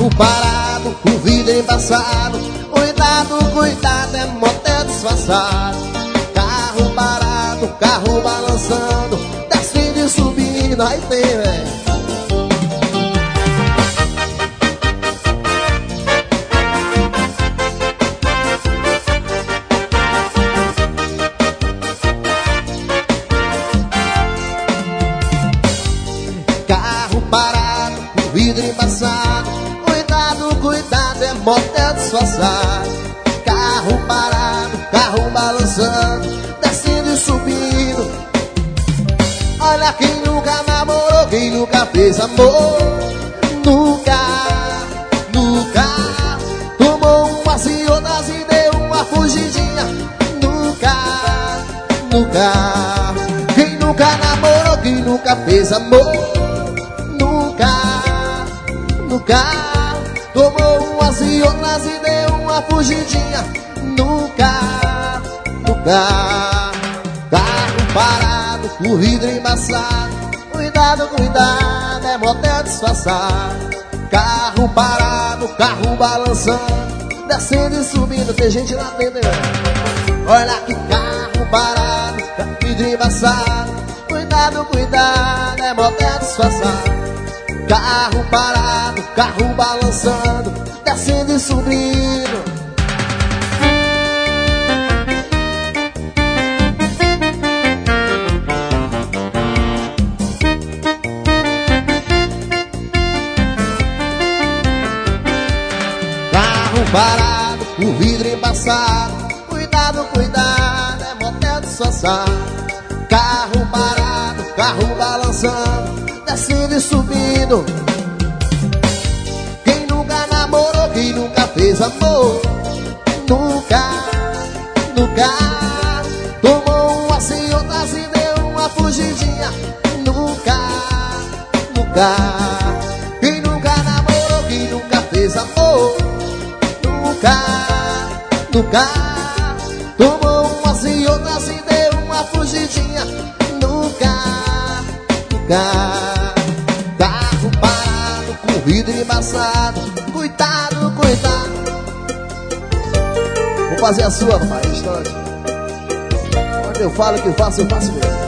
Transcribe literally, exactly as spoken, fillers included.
Carro parado, o vidro embaçado. Cuidado, cuidado, é motel disfarçado. Carro parado, carro balançando, descendo e subindo, aí tem, velho. Carro parado, o vidro embaçado. Cuidado, cuidado, é motel disfarçado. Carro parado, carro balançando, descendo e subindo. Olha quem nunca namorou, quem nunca fez amor. Nunca, nunca tomou umas e outras e deu uma fugidinha. Nunca, nunca. Quem nunca namorou, quem nunca fez amor. Nunca, nunca tomou umas e outras e deu uma fugidinha. Nunca, nunca. Carro parado, o vidro embaçado. Cuidado, cuidado, é motel disfarçado. Carro parado, carro balançando, descendo e subindo, tem gente lá dentro. Olha que carro parado, vidro embaçado. Cuidado, cuidado, é motel disfarçado. Carro parado, carro balançando, descendo e subindo. Carro parado, o vidro embaçado. Cuidado, cuidado, é motel disfarçado. Carro parado, carro balançando, descendo e subindo. Quem nunca namorou, quem nunca fez amor. Nunca, nunca tomou umas e outras e deu uma fugidinha. Nunca, nunca. Quem nunca namorou, quem nunca fez amor. Nunca, nunca tomou umas e outras e deu uma fugidinha. Nunca, nunca. Carro parado, com vidro embaçado. Cuidado, cuidado. Vou fazer a sua, papai, história. Quando eu falo que eu faço, eu faço mesmo.